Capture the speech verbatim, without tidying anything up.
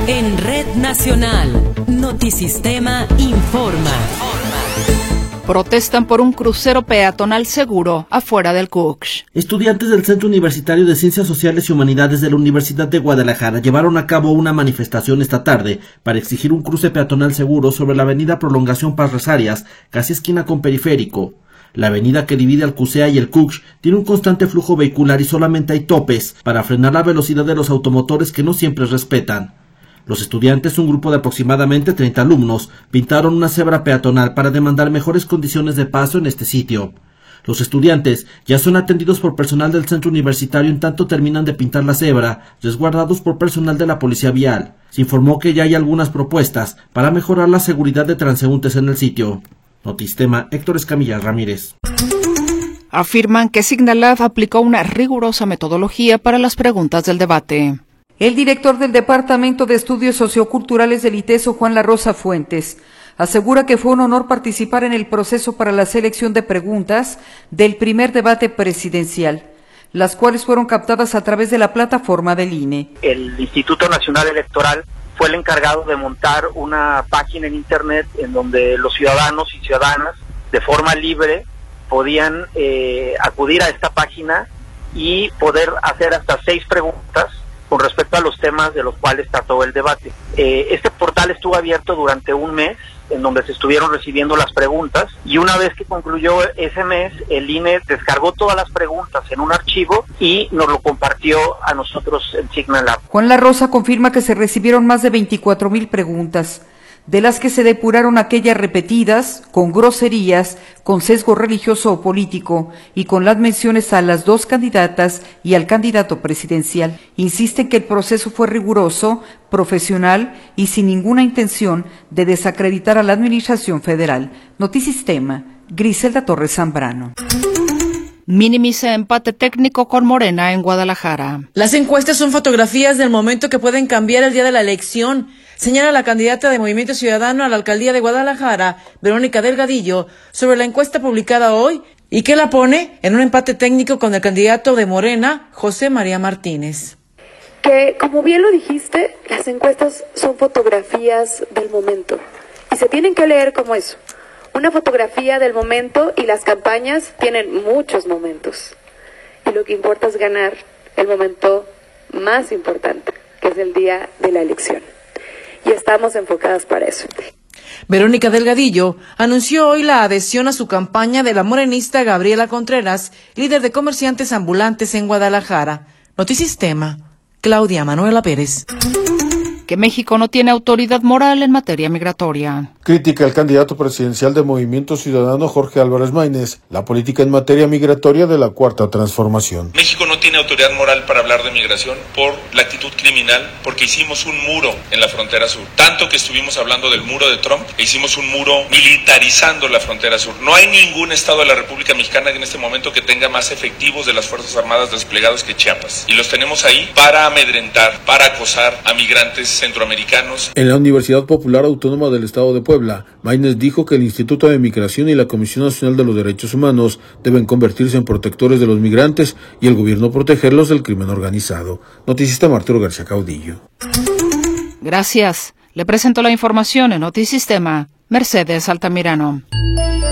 En Red Nacional, Notisistema informa. Protestan por un crucero peatonal seguro afuera del Cooks. Estudiantes del Centro Universitario de Ciencias Sociales y Humanidades de la Universidad de Guadalajara llevaron a cabo una manifestación esta tarde para exigir un cruce peatonal seguro sobre la avenida Prolongación Paz Resarias, casi esquina con Periférico. La avenida que divide al C U S E A y el Cooks tiene un constante flujo vehicular y solamente hay topes para frenar la velocidad de los automotores que no siempre respetan. Los estudiantes, un grupo de aproximadamente treinta alumnos, pintaron una cebra peatonal para demandar mejores condiciones de paso en este sitio. Los estudiantes ya son atendidos por personal del centro universitario en tanto terminan de pintar la cebra, resguardados por personal de la policía vial. Se informó que ya hay algunas propuestas para mejorar la seguridad de transeúntes en el sitio. Notisistema, Héctor Escamilla Ramírez. Afirman que Signalab aplicó una rigurosa metodología para las preguntas del debate. El director del Departamento de Estudios Socioculturales del ITESO, Juan La Rosa Fuentes, asegura que fue un honor participar en el proceso para la selección de preguntas del primer debate presidencial, las cuales fueron captadas a través de la plataforma del I N E. El Instituto Nacional Electoral fue el encargado de montar una página en Internet en donde los ciudadanos y ciudadanas de forma libre podían eh, acudir a esta página y poder hacer hasta seis preguntas con respecto a los temas de los cuales trató el debate. Eh, este portal estuvo abierto durante un mes, en donde se estuvieron recibiendo las preguntas, y una vez que concluyó ese mes, el I N E descargó todas las preguntas en un archivo y nos lo compartió a nosotros en Signalab. Juan La Rosa confirma que se recibieron más de veinticuatro mil preguntas, de las que se depuraron aquellas repetidas, con groserías, con sesgo religioso o político y con las menciones a las dos candidatas y al candidato presidencial. Insisten que el proceso fue riguroso, profesional y sin ninguna intención de desacreditar a la administración federal. Notisistema, Griselda Torres Zambrano. Minimiza empate técnico con Morena en Guadalajara. Las encuestas son fotografías del momento que pueden cambiar el día de la elección, señala la candidata de Movimiento Ciudadano a la alcaldía de Guadalajara, Verónica Delgadillo, sobre la encuesta publicada hoy y que la pone en un empate técnico con el candidato de Morena, José María Martínez. Que, como bien lo dijiste, las encuestas son fotografías del momento y se tienen que leer como eso. Una fotografía del momento, y las campañas tienen muchos momentos. Y lo que importa es ganar el momento más importante, que es el día de la elección. Y estamos enfocadas para eso. Verónica Delgadillo anunció hoy la adhesión a su campaña de la morenista Gabriela Contreras, líder de comerciantes ambulantes en Guadalajara. Notisistema, Claudia Manuela Pérez. Que México no tiene autoridad moral en materia migratoria. Critica el candidato presidencial de Movimiento Ciudadano, Jorge Álvarez Maínez, la política en materia migratoria de la Cuarta Transformación. México no tiene autoridad moral para hablar de migración por la actitud criminal, porque hicimos un muro en la frontera sur. Tanto que estuvimos hablando del muro de Trump, e hicimos un muro militarizando la frontera sur. No hay ningún estado de la República Mexicana en este momento que tenga más efectivos de las Fuerzas Armadas desplegados que Chiapas. Y los tenemos ahí para amedrentar, para acosar a migrantes centroamericanos. En la Universidad Popular Autónoma del Estado de Puebla, Maínez dijo que el Instituto de Migración y la Comisión Nacional de los Derechos Humanos deben convertirse en protectores de los migrantes y el gobierno protegerlos del crimen organizado. Notisistema, Arturo García Caudillo. Gracias. Le presento la información en Notisistema, Mercedes Altamirano.